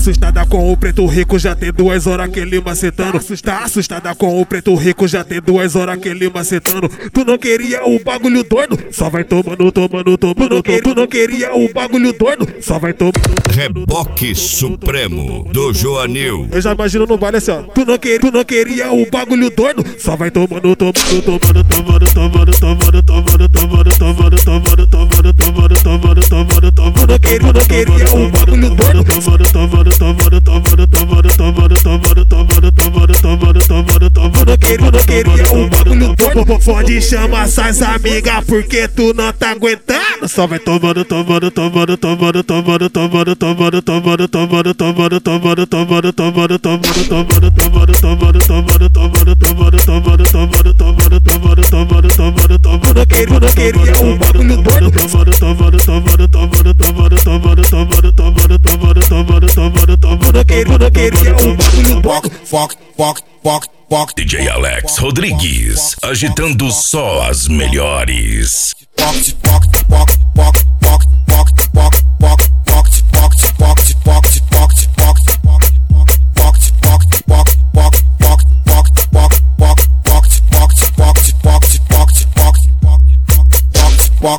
assustada com o preto rico, já tem 2 horas que ele macetando. Tá assustada com o preto rico, já tem 2 horas que ele macetando. Tu não queria o bagulho doido, só vai tomando. Tu não queria o bagulho doido, só vai tomando. Reboque Supremo do Joanil. Eu já imagino no baile assim, ó. Tu não queria o bagulho doido, só vai tomando. Tu não queria o bagulho doido, pode chamar essas amigas porque tu não tá aguentando. Só vai tomando. Tu não queria o bagulho doido. Tu não queria o bagulho doido. DJ Alex Rodrigues, agitando só as melhores.